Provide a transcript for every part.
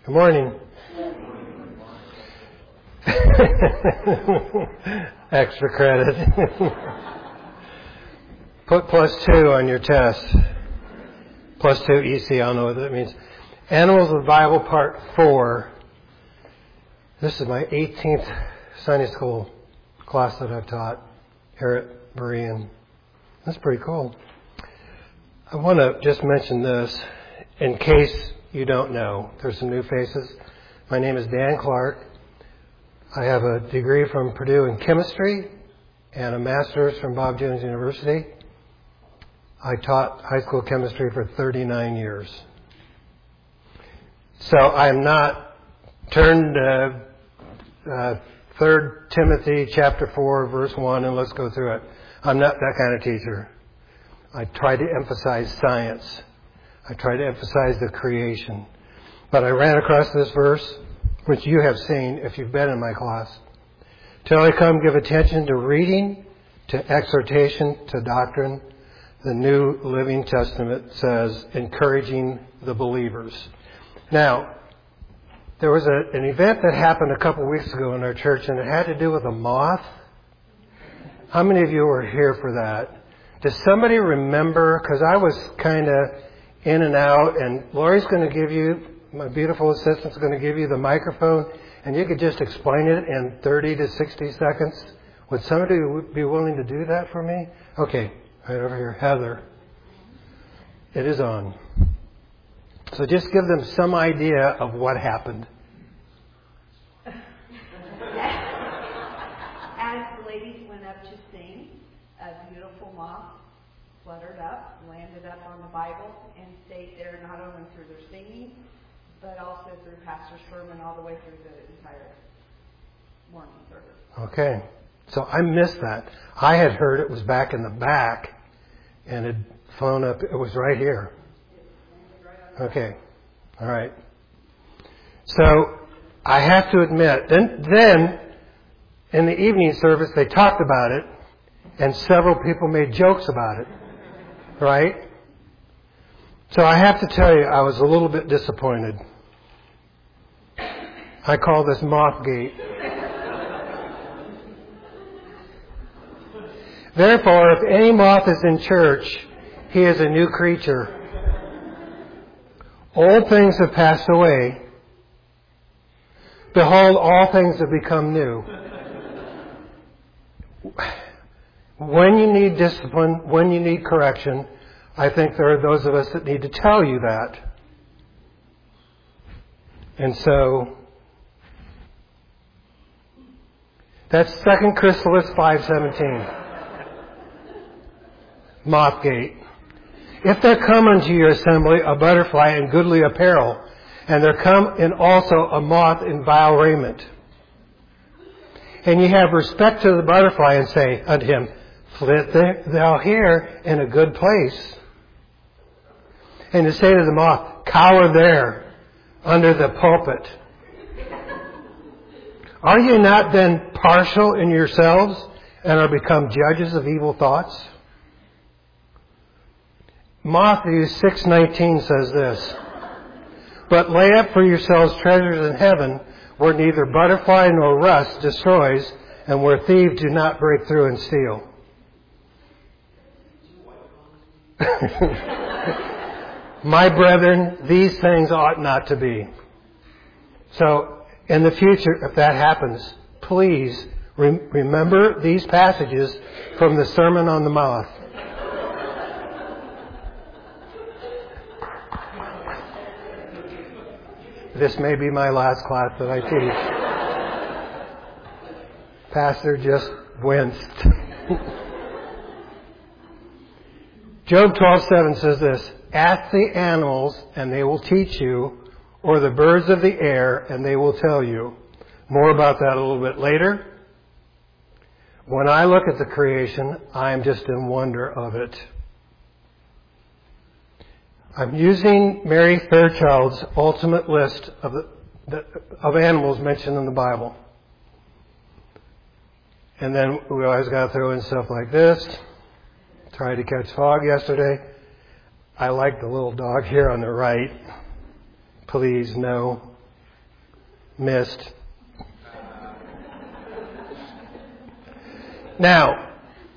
Good morning. Extra credit. Put +2 on your test. +2 EC, I don't know what that means. Animals of the Bible, Part 4. This is my 18th Sunday school class that I've taught here at Berean. That's pretty cool. I want to just mention this in case you don't know. There's some new faces. My name is Dan Clark. I have a degree from Purdue in chemistry and a master's from Bob Jones University. I taught high school chemistry for 39 years. So I'm not turned 3 Timothy chapter 4, verse 1, and let's go through it. I'm not that kind of teacher. I try to emphasize science. I try to emphasize the creation. But I ran across this verse, which you have seen if you've been in my class. Till I come, give attention to reading, to exhortation, to doctrine. The New Living Testament says, encouraging the believers. Now, there was an event that happened a couple weeks ago in our church, and it had to do with a moth. How many of you were here for that? Does somebody remember? Because I was kind of in and out, and Lori's going to give you, my beautiful assistant's going to give you the microphone, and you could just explain it in 30 to 60 seconds. Would somebody be willing to do that for me? Okay, right over here. Heather. It is on. So just give them some idea of what happened. As the ladies went up to sing, a beautiful moth fluttered up, landed up on the Bible, and stayed there not only through their singing, but also through Pastor Sherman all the way through the entire morning service. Okay. So I missed that. I had heard it was back in the back and had flown up. It was right here. Okay. All right. So I have to admit, then in the evening service they talked about it and several people made jokes about it. Right? So I have to tell you, I was a little bit disappointed. I call this Mothgate. Therefore, if any moth is in church, he is a new creature. Old things have passed away. Behold, all things have become new. When you need discipline, when you need correction, I think there are those of us that need to tell you that. And so, that's 2 Chrysalis 5:17. Mothgate. If there come unto your assembly a butterfly in goodly apparel, and there come in also a moth in vile raiment, and ye have respect to the butterfly, and say unto him, flit thou here in a good place, and to say to the moth, cower there under the pulpit, are ye not then partial in yourselves, and are become judges of evil thoughts? Matthew 6:19 says this, but lay up for yourselves treasures in heaven, where neither butterfly nor rust destroys, and where thieves do not break through and steal. My brethren, these things ought not to be. So, in the future, if that happens, please remember these passages from the Sermon on the Mount. This may be my last class that I teach. Pastor just winced. Job 12:7 says this, ask the animals and they will teach you, or the birds of the air and they will tell you. More about that a little bit later. When I look at the creation, I am just in wonder of it. I'm using Mary Fairchild's ultimate list of animals mentioned in the Bible. And then we always got to throw in stuff like this. Tried to catch fog yesterday. I like the little dog here on the right. Please, no. Missed. Now,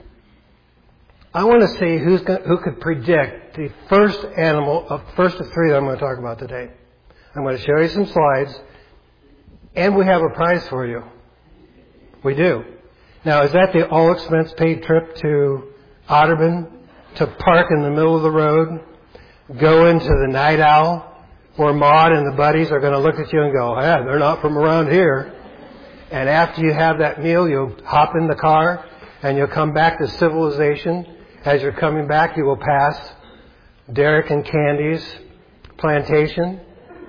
I want to see who could predict the first of three that I'm going to talk about today. I'm going to show you some slides, and we have a prize for you. We do. Now, is that the all-expense-paid trip to Otterburn to park in the middle of the road, go into the Night Owl, where Maud and the buddies are going to look at you and go, "Ah, they're not from around here." And after you have that meal, you'll hop in the car and you'll come back to civilization. As you're coming back, you will pass Derek and Candy's plantation.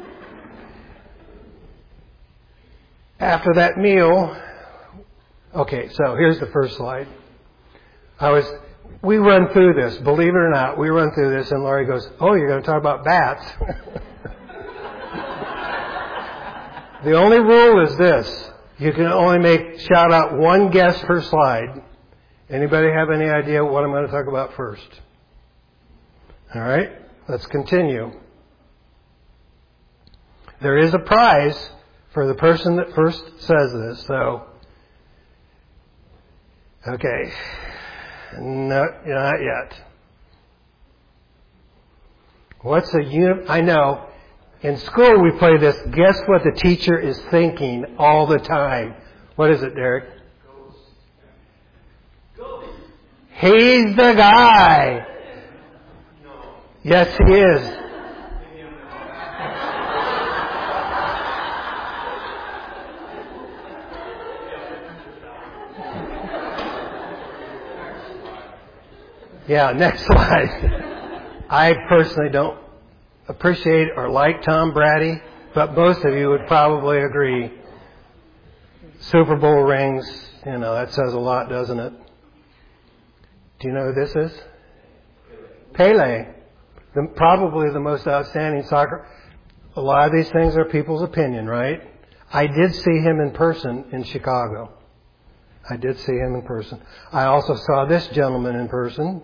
After that meal, okay, so here's the first slide. We run through this, believe it or not, we run through this, and Laurie goes, "Oh, you're going to talk about bats." The only rule is this: you can only shout out one guess per slide. Anybody have any idea what I'm going to talk about first? All right, let's continue. There is a prize for the person that first says this, so, okay. No, not yet. I know. In school we play this, guess what the teacher is thinking all the time. What is it, Derek? Ghost. He's the guy. No. Yes, he is. Yeah, next slide. I personally don't appreciate or like Tom Brady, but most of you would probably agree. Super Bowl rings, that says a lot, doesn't it? Do you know who this is? Pele. Probably the most outstanding soccer. A lot of these things are people's opinion, right? I did see him in person in Chicago. I did see him in person. I also saw this gentleman in person.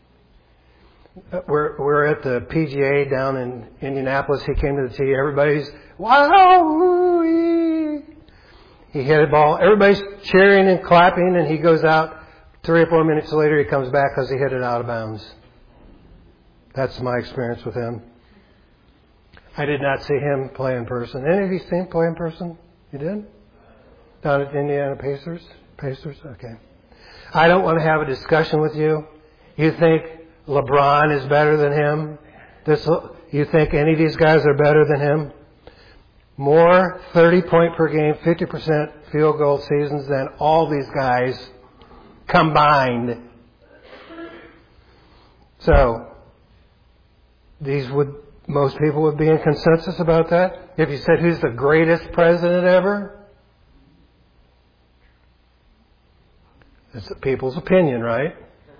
We're at the PGA down in Indianapolis. He came to the tee. Everybody's, wow! He hit a ball. Everybody's cheering and clapping, and he goes out. 3 or 4 minutes later, he comes back because he hit it out of bounds. That's my experience with him. I did not see him play in person. Any of you seen him play in person? You did? Down at Indiana Pacers? Okay. I don't want to have a discussion with you. You think LeBron is better than him? You think any of these guys are better than him? More 30-point per game, 50% field goal seasons than all these guys combined. So, most people would be in consensus about that. If you said, who's the greatest president ever? It's people's opinion, right?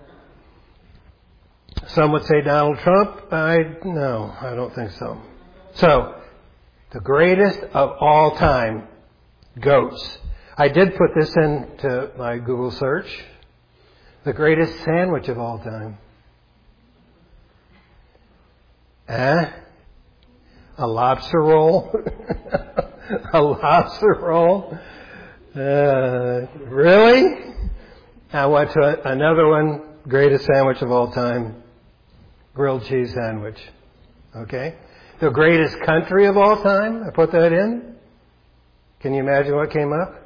Some would say Donald Trump. No, I don't think so. So, the greatest of all time, GOATs. I did put this into my Google search. The greatest sandwich of all time. A lobster roll? A lobster roll? Really? I went to another one, greatest sandwich of all time, grilled cheese sandwich. Okay? The greatest country of all time, I put that in. Can you imagine what came up?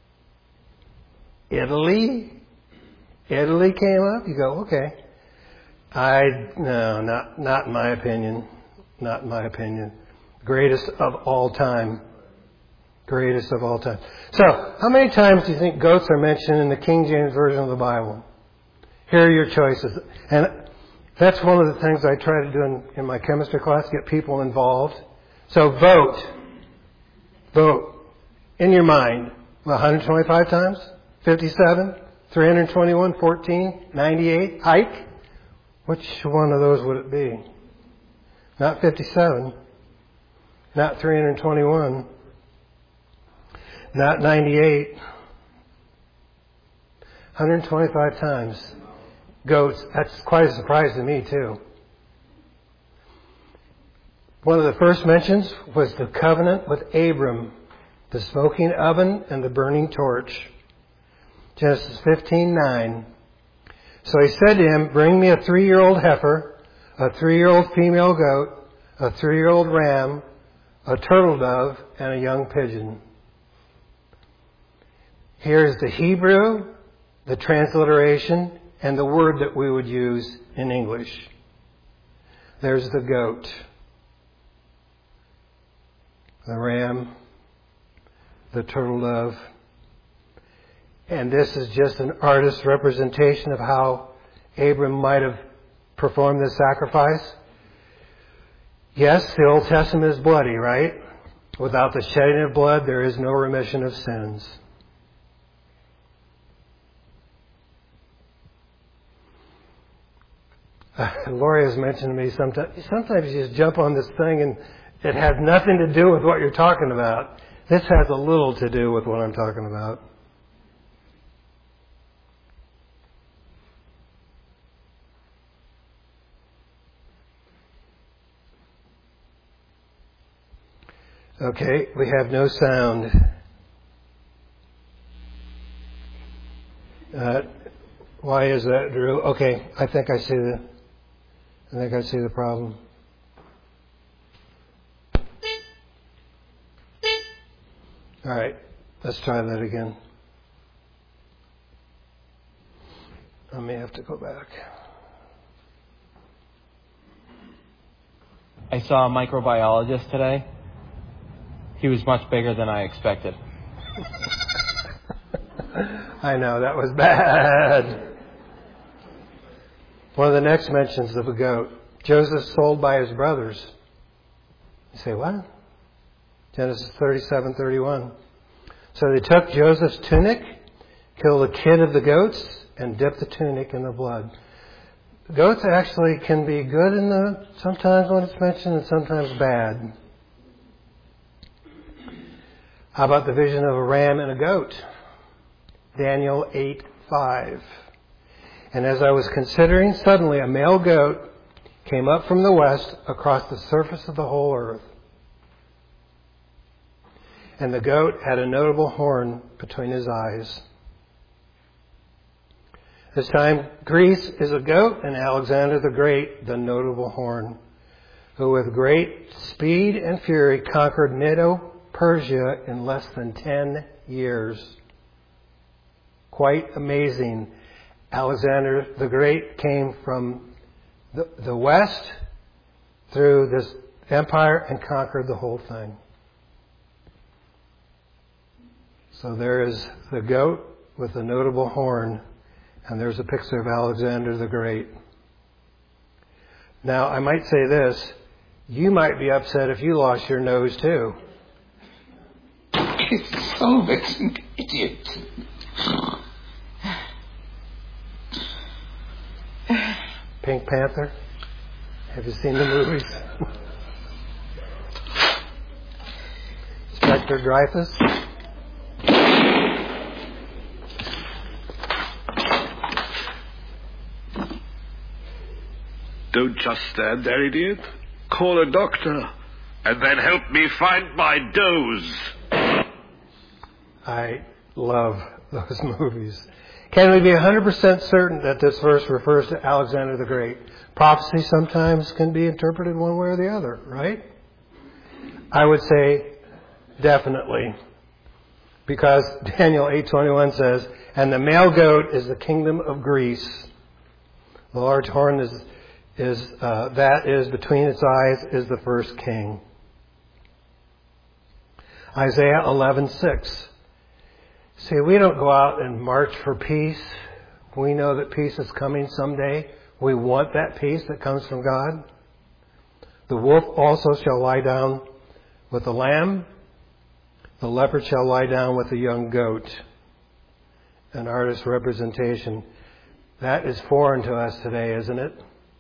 Italy? Italy came up? You go, okay. No, not in my opinion. Not in my opinion. Greatest of all time. Greatest of all time. So, how many times do you think goats are mentioned in the King James Version of the Bible? Here are your choices. And that's one of the things I try to do in my chemistry class, get people involved. So vote. Vote. In your mind. 125 times? 57? 321? 14? 98? Hike? Which one of those would it be? Not 57. Not 321. Not 98. 125 times. Goats. That's quite a surprise to me, too. One of the first mentions was the covenant with Abram. the smoking oven and the burning torch. Genesis 15:9. So he said to him, bring me a 3-year-old heifer, a 3-year-old female goat, a 3-year-old ram, a turtle dove, and a young pigeon. Here's the Hebrew, the transliteration, and the word that we would use in English. There's the goat, the ram, the turtle dove. And this is just an artist's representation of how Abram might have performed this sacrifice. Yes, the Old Testament is bloody, right? Without the shedding of blood, there is no remission of sins. Lori has mentioned to me sometimes you just jump on this thing and it has nothing to do with what you're talking about. This has a little to do with what I'm talking about. Okay, we have no sound. Why is that, Drew? Okay, I think I see the problem. All right, let's try that again. I may have to go back. I saw a microbiologist today. He was much bigger than I expected. I know, that was bad. One of the next mentions of a goat. Joseph sold by his brothers. You say, what? Genesis 37:31. So they took Joseph's tunic, killed a kid of the goats, and dipped the tunic in the blood. Goats actually can be good sometimes when it's mentioned and sometimes bad. How about the vision of a ram and a goat? Daniel 8:5. And as I was considering, suddenly a male goat came up from the west across the surface of the whole earth. And the goat had a notable horn between his eyes. This time, Greece is a goat and Alexander the Great, the notable horn, who with great speed and fury conquered Medo-Persia in less than 10 years. Quite amazing. Alexander the Great came from the west through this empire and conquered the whole thing. So there is the goat with the notable horn, and there's a picture of Alexander the Great. Now, I might say this. You might be upset if you lost your nose too. It's Solveig's an idiot. Pink Panther? Have you seen the movies? Inspector Dreyfus? Don't just stand there, idiot. Call a doctor and then help me find my nose. I love those movies. Can we be 100% certain that this verse refers to Alexander the Great? Prophecy sometimes can be interpreted one way or the other, right? I would say definitely. Because Daniel 8:21 says, and the male goat is the kingdom of Greece. The large horn that is between its eyes is the first king. Isaiah 11:6. See, we don't go out and march for peace. We know that peace is coming someday. We want that peace that comes from God. The wolf also shall lie down with the lamb. The leopard shall lie down with the young goat. An artist's representation. That is foreign to us today, isn't it?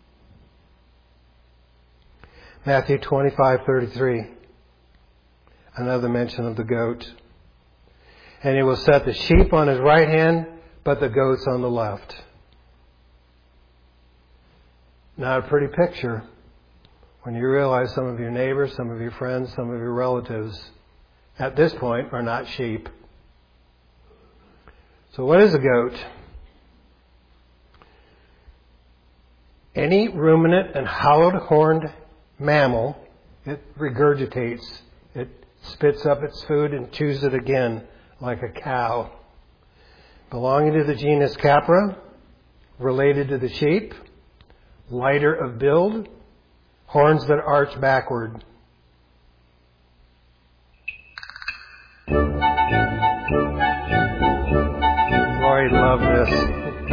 Matthew 25:33. Another mention of the goat. And he will set the sheep on his right hand, but the goats on the left. Not a pretty picture when you realize some of your neighbors, some of your friends, some of your relatives at this point, are not sheep. So what is a goat? Any ruminant and hollowed-horned mammal, it regurgitates. It spits up its food and chews it again like a cow. Belonging to the genus Capra, related to the sheep, lighter of build, horns that arch backward. Lori loved this.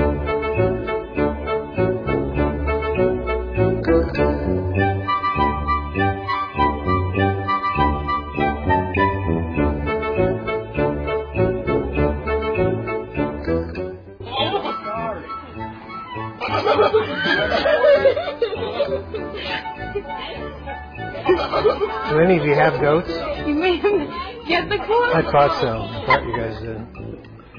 Do any of you have goats? You mean get the corn? I thought so. I thought you guys did.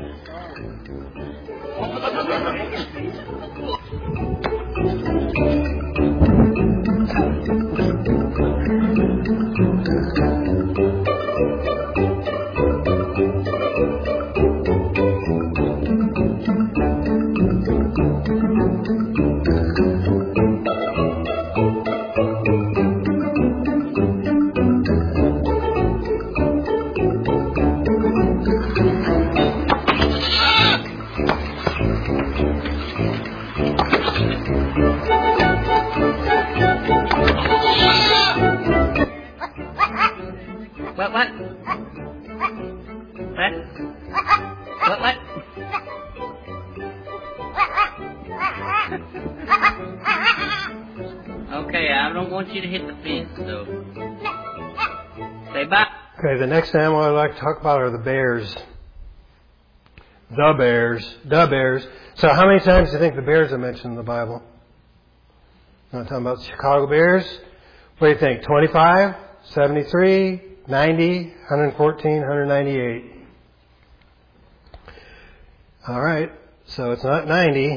What? Okay, I don't want you to hit the fence, so say bye. Okay, the next animal I'd like to talk about are the bears. The bears. So how many times do you think the bears are mentioned in the Bible? I'm not talking about the Chicago Bears. What do you think? 25, 73, 90, 114, 198. All right, so it's not 90,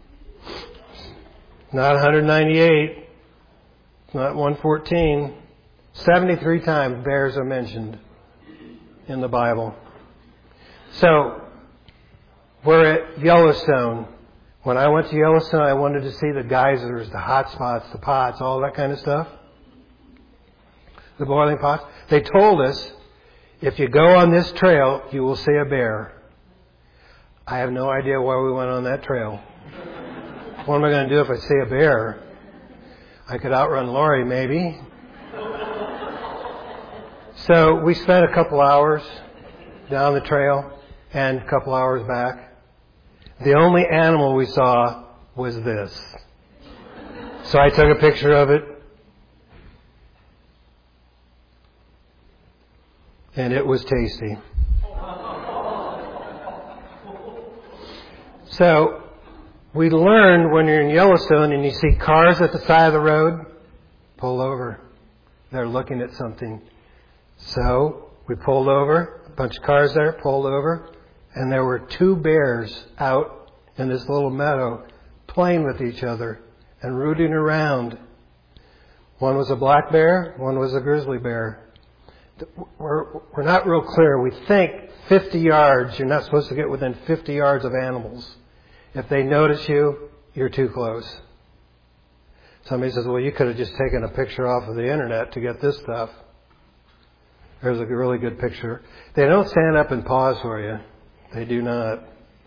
not 198, it's not 114. 73 times bears are mentioned in the Bible. So, we're at Yellowstone. When I went to Yellowstone, I wanted to see the geysers, the hot spots, the pots, all that kind of stuff. The boiling pots. They told us, if you go on this trail, you will see a bear. I have no idea why we went on that trail. What am I going to do if I see a bear? I could outrun Lori, maybe. So we spent a couple hours down the trail and a couple hours back. The only animal we saw was this. So I took a picture of it. And it was tasty. So we learned when you're in Yellowstone and you see cars at the side of the road, pull over. They're looking at something. So we pulled over, a bunch of cars there, pulled over, and there were two bears out in this little meadow playing with each other and rooting around. One was a black bear, one was a grizzly bear. We're not real clear. We think 50 yards, you're not supposed to get within 50 yards of animals. If they notice you, you're too close. Somebody says, well, you could have just taken a picture off of the internet to get this stuff. There's a really good picture. They don't stand up and pause for you. They do not.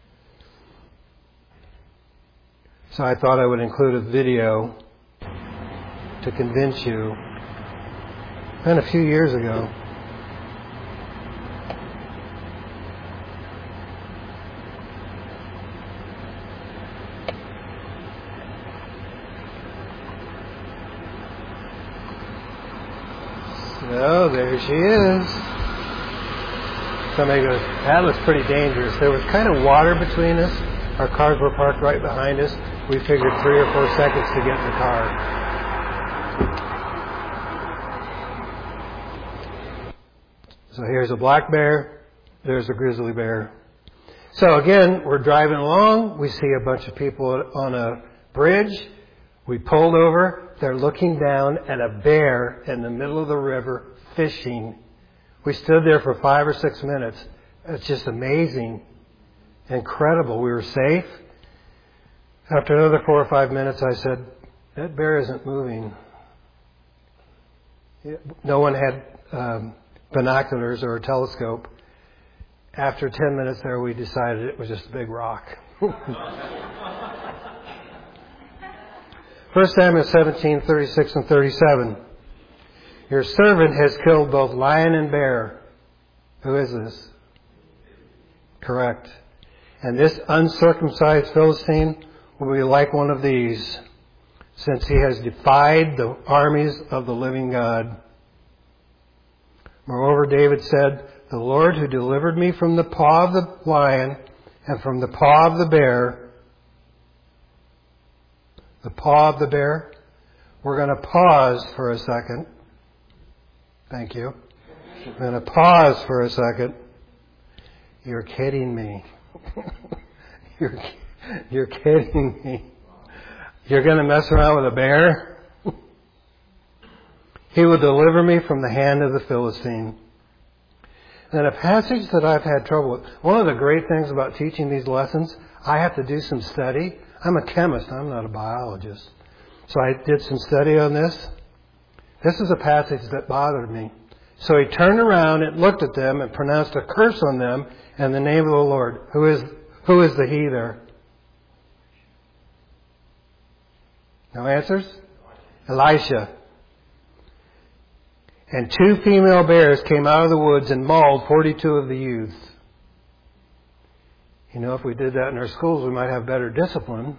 So I thought I would include a video to convince you. And a few years ago. So there she is. Somebody goes, that looks pretty dangerous. There was kind of water between us. Our cars were parked right behind us. We figured 3 or 4 seconds to get in the car. So here's a black bear. There's a grizzly bear. So again, we're driving along. We see a bunch of people on a bridge. We pulled over. They're looking down at a bear in the middle of the river fishing We stood there for 5 or 6 minutes. It's just amazing, incredible. We were safe. After another 4 or 5 minutes, I said, that bear isn't moving. No one had binoculars or a telescope. After 10 minutes there, we decided it was just a big rock. 1 Samuel 17:36 and 37. Your servant has killed both lion and bear. Who is this? Correct. And this uncircumcised Philistine will be like one of these, since he has defied the armies of the living God. Moreover, David said, the Lord who delivered me from the paw of the lion and from the paw of the bear. The paw of the bear. We're going to pause for a second. Thank you. I'm going to pause for a second. You're kidding me. You're kidding me. You're going to mess around with a bear? He will deliver me from the hand of the Philistine. And a passage that I've had trouble with. One of the great things about teaching these lessons, I have to do some study. I'm a chemist. I'm not a biologist. So I did some study on this. This is a passage that bothered me. So he turned around and looked at them and pronounced a curse on them in the name of the Lord. Who is the he there? No answers? Elisha. And 2 female bears came out of the woods and mauled 42 of the youths. You know, if we did that in our schools, we might have better discipline.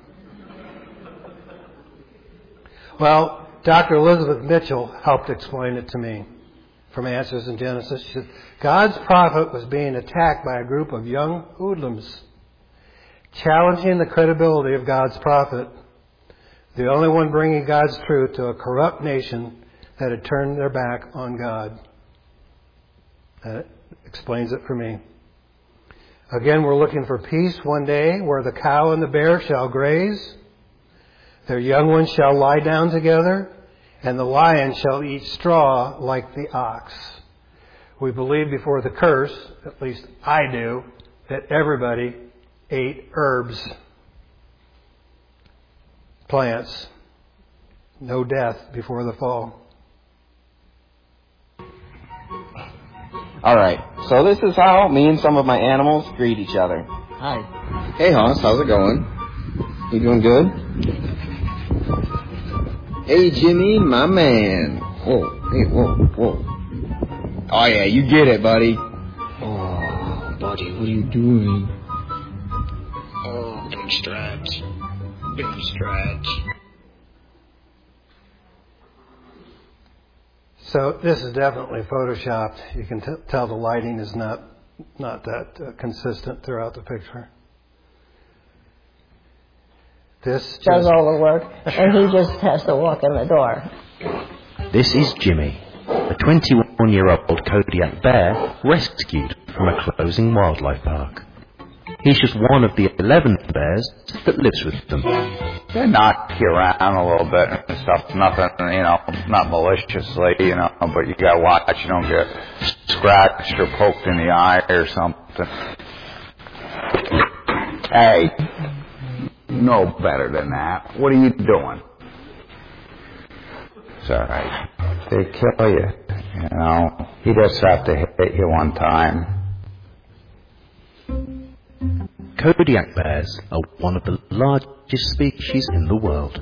Well, Dr. Elizabeth Mitchell helped explain it to me from Answers in Genesis. She said, God's prophet was being attacked by a group of young hoodlums, challenging the credibility of God's prophet, the only one bringing God's truth to a corrupt nation that had turned their back on God. That explains it for me. Again, we're looking for peace one day where the cow and the bear shall graze, their young ones shall lie down together, and the lion shall eat straw like the ox. We believe before the curse, at least I do, that everybody ate herbs, plants, no death before the fall. All right, so this is how me and some of my animals greet each other. Hi. Hey, Hoss, how's it going? You doing good? Hey, Jimmy, my man. Whoa, hey, whoa. Oh, yeah, you get it, buddy. Oh, buddy, what are you doing? Oh, big stretch. Big stretch. So this is definitely photoshopped. You can tell the lighting is not that consistent throughout the picture. This does all the work, and he just has to walk in the door. This is Jimmy, a 21-year-old Kodiak bear rescued from a closing wildlife park. He's just one of the 11 bears that lives with them. They knock you around a little bit and stuff. Nothing, not maliciously, but you gotta watch you don't get scratched or poked in the eye or something. Hey, you know better than that. What are you doing? It's alright. They kill you, He just have to hit you one time. Kodiak bears are one of the largest species in the world.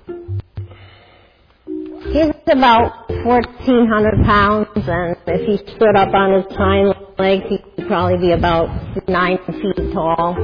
He's about 1,400 pounds, and if he stood up on his hind legs, he could probably be about 9 feet tall.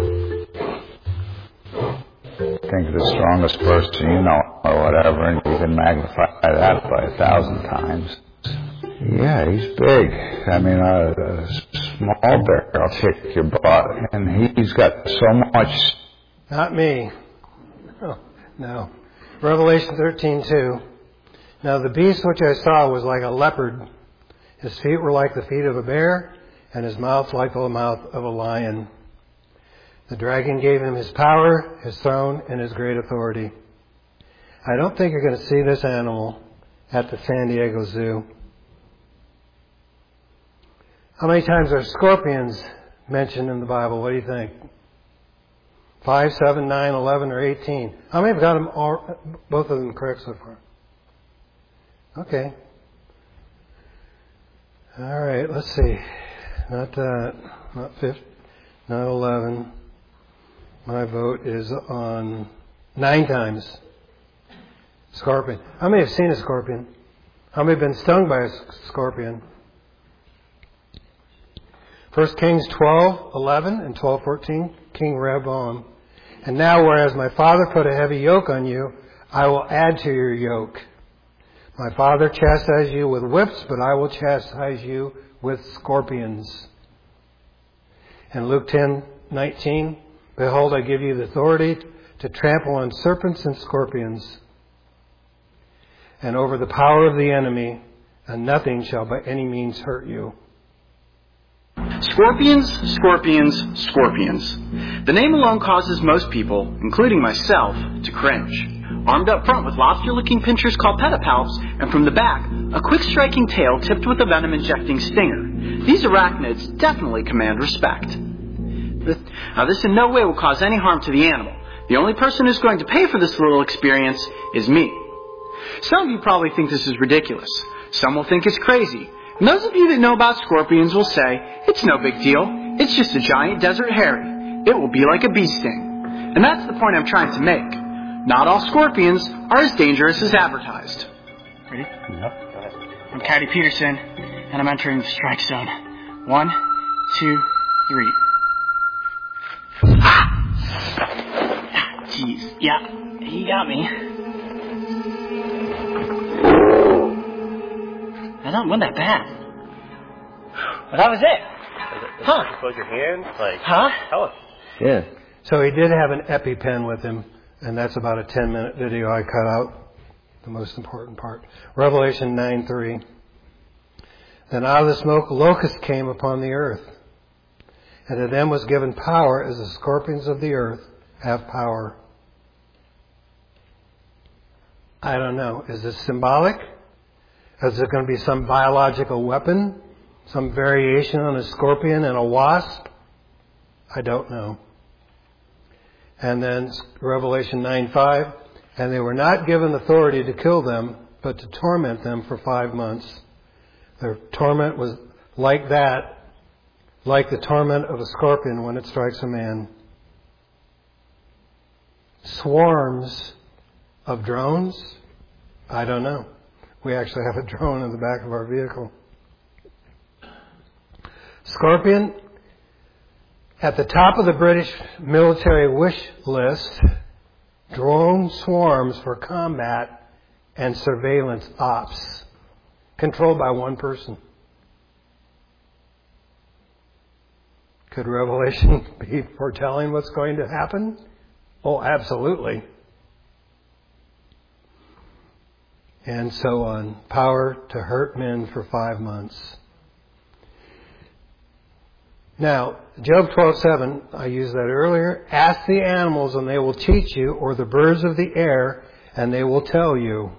Think of the strongest person you know, or whatever, and you can magnify that by 1,000 times. Yeah, he's big. A small bear will kick your butt, and he's got so much. Not me. Oh, no. Revelation 13:2. Now the beast which I saw was like a leopard. His feet were like the feet of a bear, and his mouth like the mouth of a lion. The dragon gave him his power, his throne, and his great authority. I don't think you're going to see this animal at the San Diego Zoo. How many times are scorpions mentioned in the Bible? What do you think? 5, 7, 9, 11, or 18? How many have got them all, both of them correct so far? Okay. All right, let's see. Not that. Not 5, not 11. My vote is on 9 times. Scorpion. How many have seen a scorpion? How many have been stung by a scorpion? 1 Kings 12:11 and 12:14. King Rehoboam. And now, whereas my father put a heavy yoke on you, I will add to your yoke. My father chastised you with whips, but I will chastise you with scorpions. And Luke 10:19. Behold, I give you the authority to trample on serpents and scorpions, and over the power of the enemy, and nothing shall by any means hurt you. Scorpions, scorpions, scorpions. The name alone causes most people, including myself, to cringe. Armed up front with lobster-looking pinchers called pedipalps, and from the back, a quick-striking tail tipped with a venom-injecting stinger. These arachnids definitely command respect. Now, this in no way will cause any harm to the animal. The only person who's going to pay for this little experience is me. Some of you probably think this is ridiculous. Some will think it's crazy. And those of you that know about scorpions will say, it's no big deal. It's just a giant desert hairy. It will be like a bee sting. And that's the point I'm trying to make. Not all scorpions are as dangerous as advertised. Ready? Yep. Go ahead. I'm Caddy Peterson, and I'm entering the strike zone. 1, 2, 3. Ah! Jeez. Yeah, he got me. That wasn't that bad. But that was it. Huh? Close your hands. Huh? Tell us. Yeah. So he did have an EpiPen with him, and that's about a 10-minute video. I cut out the most important part. Revelation 9:3. Then out of the smoke locusts came upon the earth, and to them was given power as the scorpions of the earth have power. I don't know. Is this symbolic? Is it going to be some biological weapon? Some variation on a scorpion and a wasp? I don't know. And then Revelation 9:5. And they were not given authority to kill them, but to torment them for 5 months. Their torment was like that, like the torment of a scorpion when it strikes a man. Swarms of drones? I don't know. We actually have a drone in the back of our vehicle. Scorpion, at the top of the British military wish list, drone swarms for combat and surveillance ops, controlled by one person. Could Revelation be foretelling what's going to happen? Oh, absolutely. And so on. Power to hurt men for 5 months. Now, Job 12:7, I used that earlier. Ask the animals and they will teach you, or the birds of the air and they will tell you.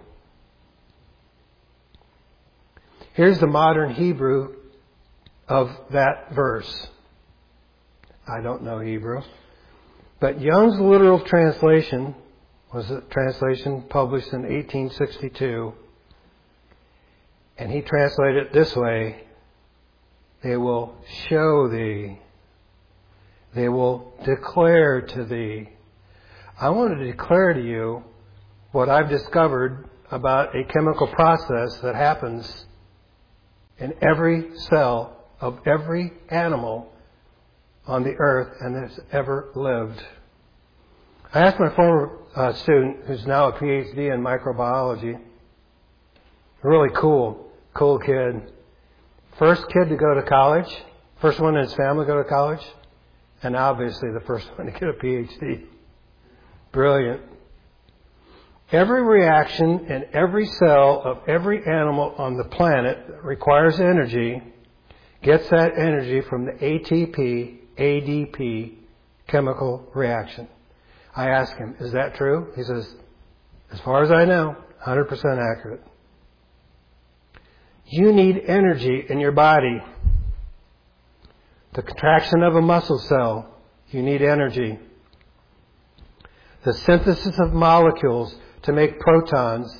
Here's the modern Hebrew of that verse. I don't know Hebrew. But Young's literal translation was a translation published in 1862. And he translated it this way. They will show thee. They will declare to thee. I want to declare to you what I've discovered about a chemical process that happens in every cell of every animal on the earth and that's ever lived. I asked my former student, who's now a PhD in microbiology, really cool kid, first kid to go to college, first one in his family to go to college, and obviously the first one to get a PhD. Brilliant. Every reaction in every cell of every animal on the planet that requires energy gets that energy from the ATP, ADP chemical reaction. I asked him, is that true? He says, as far as I know, 100% accurate. You need energy in your body. The contraction of a muscle cell, you need energy. The synthesis of molecules to make proteins,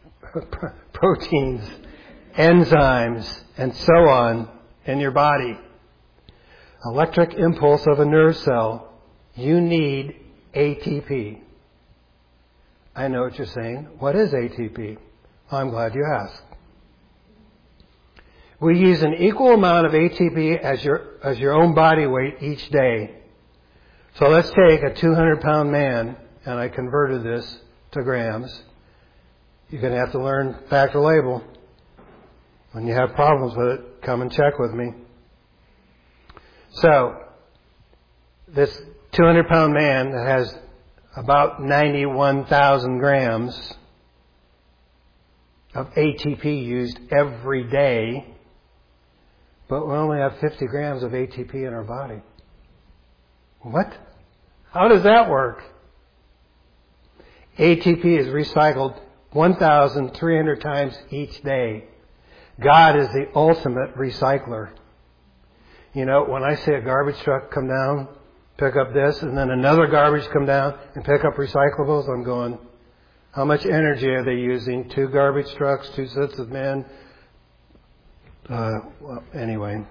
enzymes, and so on in your body. Electric impulse of a nerve cell, you need ATP. I know what you're saying. What is ATP? I'm glad you asked. We use an equal amount of ATP as your own body weight each day. So let's take a 200-pound man, and I converted this to grams. You're going to have to learn factor label. When you have problems with it, come and check with me. So, this 200-pound man that has about 91,000 grams of ATP used every day, but we only have 50 grams of ATP in our body. What? How does that work? ATP is recycled 1,300 times each day. God is the ultimate recycler. You know, when I see a garbage truck come down, pick up this, and then another garbage come down and pick up recyclables, I'm going, how much energy are they using? 2 garbage trucks, 2 sets of men. Anyway.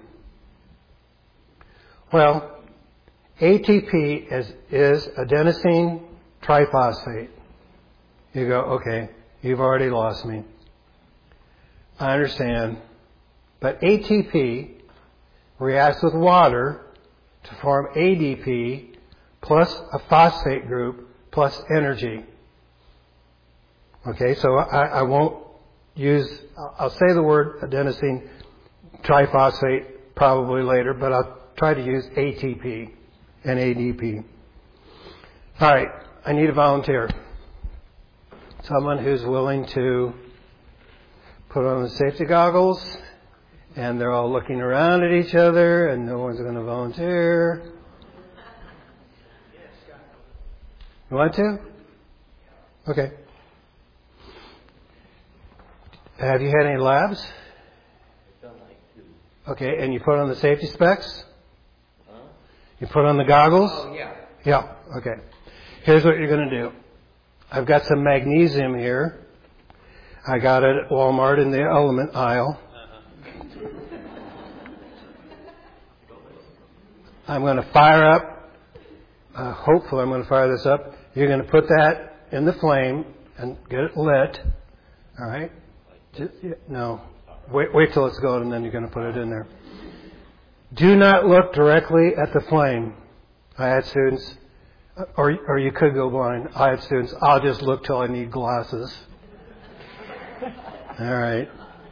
Well, ATP is adenosine triphosphate. You go, okay, you've already lost me. I understand. But ATP reacts with water to form ADP plus a phosphate group plus energy. Okay, so I won't use, I'll say the word adenosine triphosphate probably later, but I'll try to use ATP and ADP. All right, I need a volunteer. Someone who's willing to put on the safety goggles, and they're all looking around at each other, and no one's going to volunteer. You want to? Okay. Have you had any labs? Okay, and you put on the safety specs? You put on the goggles? Oh, yeah. Yeah, okay. Here's what you're going to do. I've got some magnesium here. I got it at Walmart in the element aisle. I'm going to fire up. Hopefully I'm going to fire this up. You're going to put that in the flame and get it lit. All right? No. Wait till it's going, and then you're going to put it in there. Do not look directly at the flame. I had students, or you could go blind. I had students, I'll just look till I need glasses. All right.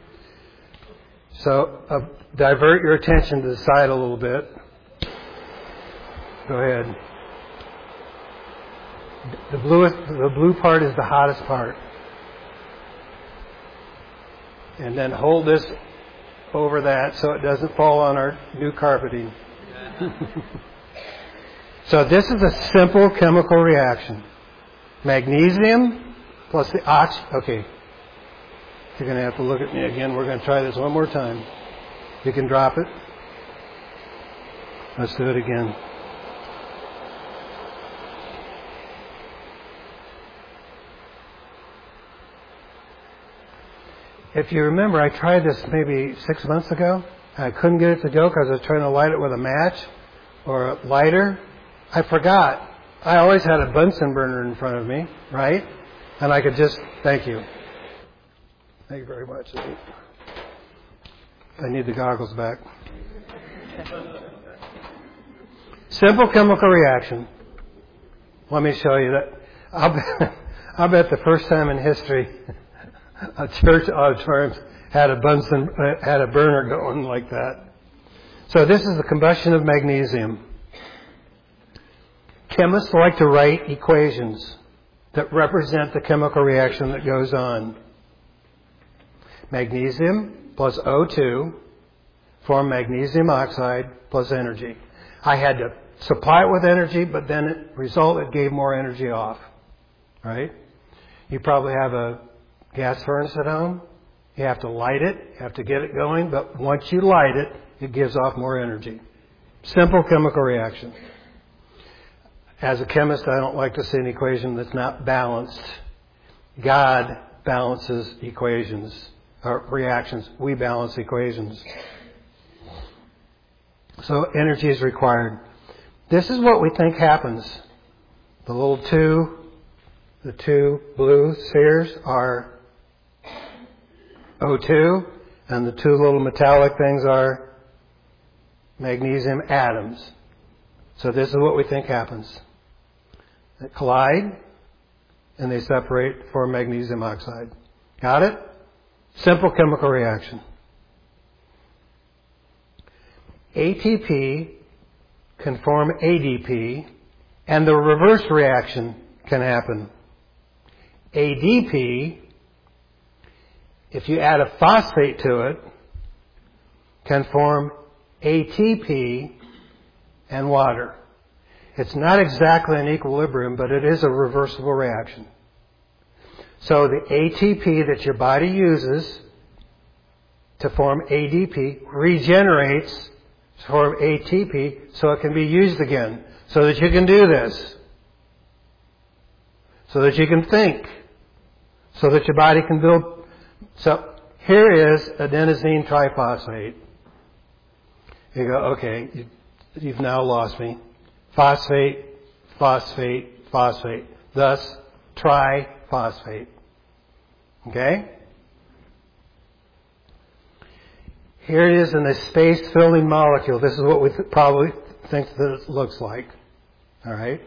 So divert your attention to the side a little bit. Go ahead. The blue part is the hottest part. And then hold this over that so it doesn't fall on our new carpeting. So this is a simple chemical reaction. Magnesium plus the oxygen. Okay. You're going to have to look at me again. We're going to try this one more time. You can drop it. Let's do it again. If you remember, I tried this maybe 6 months ago. I couldn't get it to go because I was trying to light it with a match or a lighter. I forgot. I always had a Bunsen burner in front of me, right? And I could just, thank you. Thank you very much. I need the goggles back. Simple chemical reaction. Let me show you that. I'll bet the first time in history a church auditorium had a burner going like that. So this is the combustion of magnesium. Chemists like to write equations that represent the chemical reaction that goes on. Magnesium plus O2 form magnesium oxide plus energy. I had to supply it with energy, but then it gave more energy off. Right? You probably have a gas furnace at home. You have to light it. You have to get it going. But once you light it, it gives off more energy. Simple chemical reaction. As a chemist, I don't like to see an equation that's not balanced. God balances equations, or reactions. We balance equations. So energy is required. This is what we think happens. The two blue spheres are O2, and the two little metallic things are magnesium atoms. So this is what we think happens. They collide, and they separate to form magnesium oxide. Got it? Simple chemical reaction. ATP can form ADP, and the reverse reaction can happen. ADP, if you add a phosphate to it, can form ATP and water. It's not exactly an equilibrium, but it is a reversible reaction. So the ATP that your body uses to form ADP regenerates to form ATP so it can be used again. So that you can do this. So that you can think. So that your body can build. So here is adenosine triphosphate. You go, okay, you've now lost me. Phosphate, phosphate, phosphate. Thus, triphosphate. Okay? Here it is in a space-filling molecule. This is what we probably think that it looks like. All right?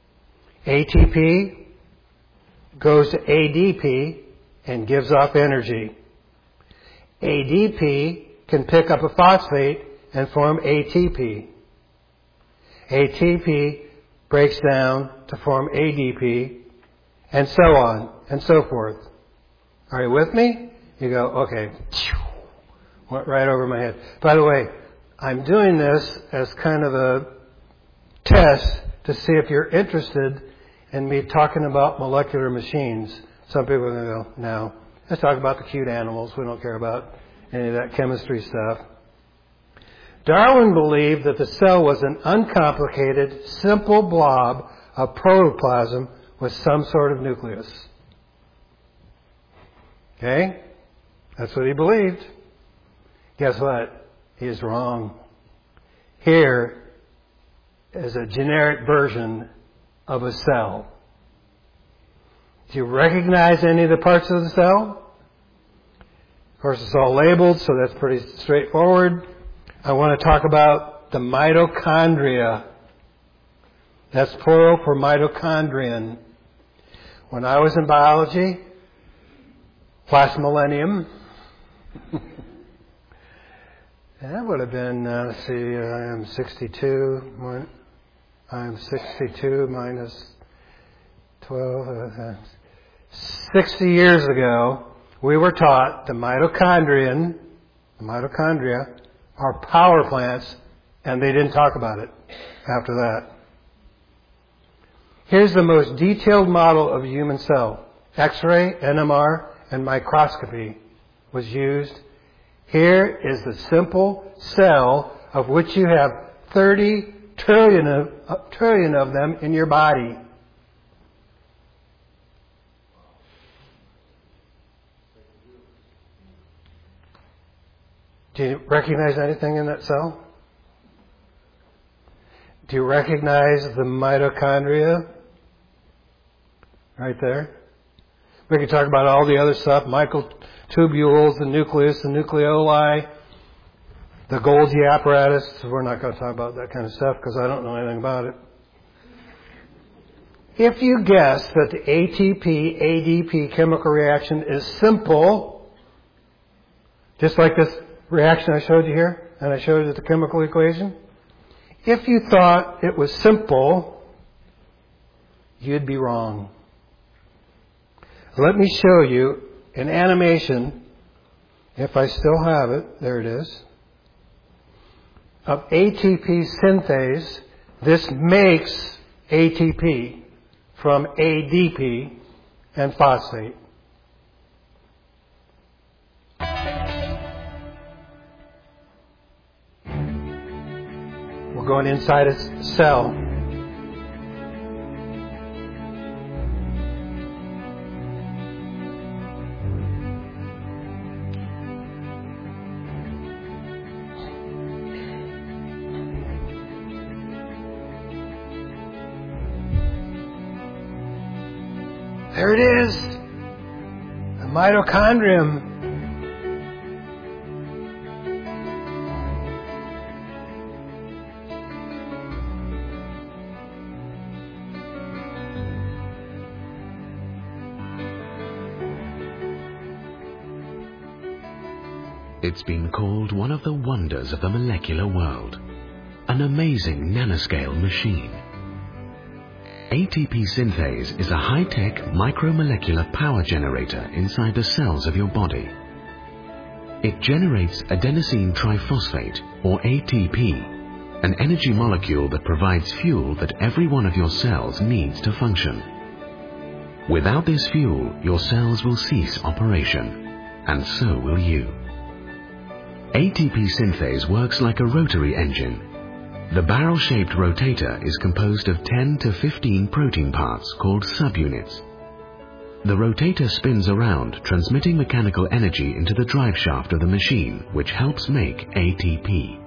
ATP goes to ADP and gives off energy. ADP can pick up a phosphate and form ATP. ATP breaks down to form ADP, and so on and so forth. Are you with me? You go, okay. Went right over my head. By the way, I'm doing this as kind of a test to see if you're interested in me talking about molecular machines. Some people are going to go, no. Let's talk about the cute animals. We don't care about any of that chemistry stuff. Darwin believed that the cell was an uncomplicated, simple blob of protoplasm with some sort of nucleus. Okay? That's what he believed. Guess what? He is wrong. Here is a generic version of a cell. Do you recognize any of the parts of the cell? Of course, it's all labeled, so that's pretty straightforward. I want to talk about the mitochondria. That's plural for mitochondrion. When I was in biology, last millennium, that would have been, let's see, I am 62. I am 62 minus 12. 60 years ago, we were taught the mitochondria are power plants, and they didn't talk about it after that. Here's the most detailed model of a human cell. X-ray, NMR, and microscopy was used. Here is the simple cell of which you have 30 trillion of them in your body. Do you recognize anything in that cell? Do you recognize the mitochondria? Right there. We could talk about all the other stuff, microtubules, the nucleus, the nucleoli, the Golgi apparatus. We're not going to talk about that kind of stuff because I don't know anything about it. If you guess that the ATP-ADP chemical reaction is simple, just like this reaction I showed you here, and I showed you the chemical equation, if you thought it was simple, you'd be wrong. Let me show you an animation, if I still have it, there it is, of ATP synthase. This makes ATP from ADP and phosphate. We're going inside a cell. There it is. The mitochondrium. It's been called one of the wonders of the molecular world, an amazing nanoscale machine. ATP synthase is a high-tech micromolecular power generator inside the cells of your body. It generates adenosine triphosphate, or ATP, an energy molecule that provides fuel that every one of your cells needs to function. Without this fuel, your cells will cease operation, and so will you. ATP synthase works like a rotary engine. The barrel-shaped rotator is composed of 10 to 15 protein parts called subunits. The rotator spins around, transmitting mechanical energy into the drive shaft of the machine, which helps make ATP.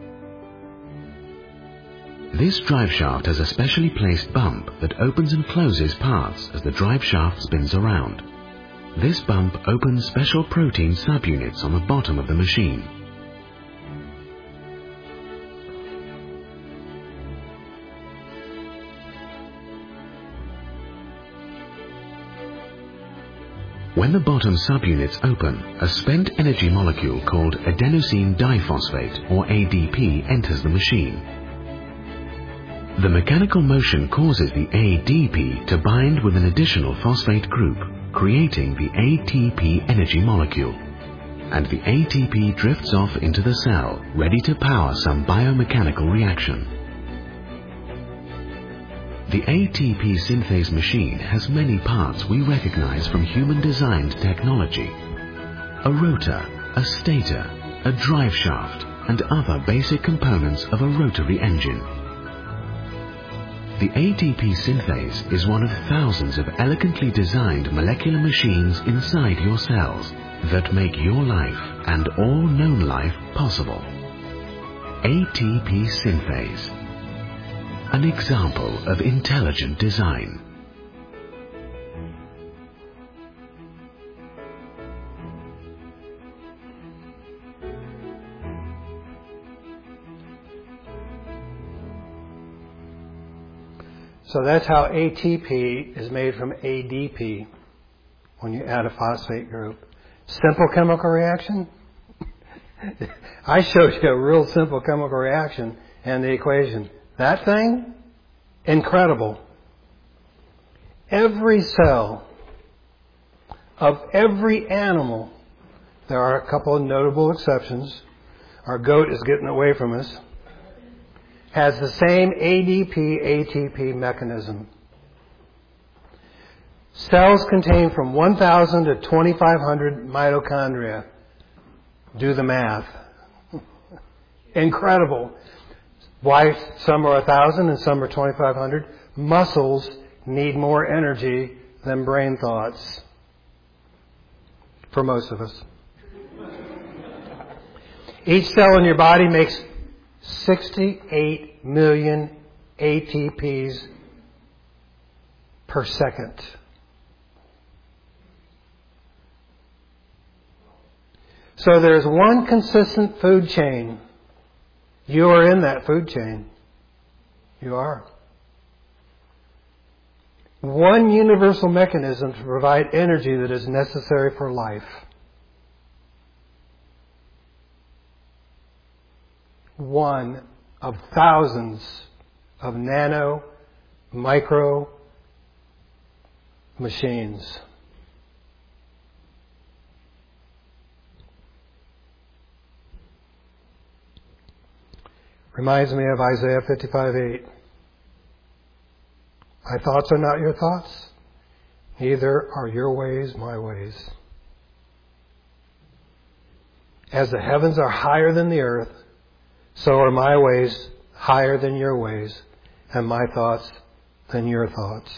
This drive shaft has a specially placed bump that opens and closes parts as the drive shaft spins around. This bump opens special protein subunits on the bottom of the machine. When the bottom subunits open, a spent energy molecule called adenosine diphosphate, or ADP, enters the machine. The mechanical motion causes the ADP to bind with an additional phosphate group, creating the ATP energy molecule. And the ATP drifts off into the cell, ready to power some biomechanical reaction. The ATP synthase machine has many parts we recognize from human-designed technology. A rotor, a stator, a drive shaft, and other basic components of a rotary engine. The ATP synthase is one of thousands of elegantly designed molecular machines inside your cells that make your life and all known life possible. ATP synthase. An example of intelligent design. So that's how ATP is made from ADP when you add a phosphate group. Simple chemical reaction? I showed you a real simple chemical reaction and the equation. That thing, incredible. Every cell of every animal, there are a couple of notable exceptions. Our goat is getting away from us. Has the same ADP-ATP mechanism. Cells contain from 1,000 to 2,500 mitochondria. Do the math. Incredible. Why some are 1,000 and some are 2,500? Muscles need more energy than brain thoughts. For most of us. Each cell in your body makes 68 million ATPs per second. So there's one consistent food chain. You are in that food chain. You are. One universal mechanism to provide energy that is necessary for life. One of thousands of nano, micro machines. Reminds me of Isaiah 55:8. My thoughts are not your thoughts, neither are your ways my ways. As the heavens are higher than the earth, so are my ways higher than your ways, and my thoughts than your thoughts.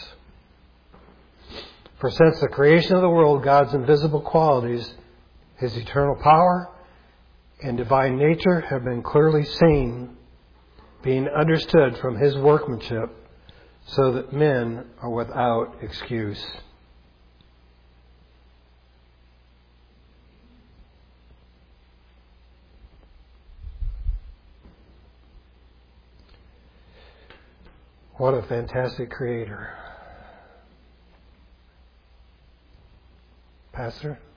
For since the creation of the world, God's invisible qualities, His eternal power and divine nature have been clearly seen, being understood from His workmanship, so that men are without excuse. What a fantastic Creator. Pastor?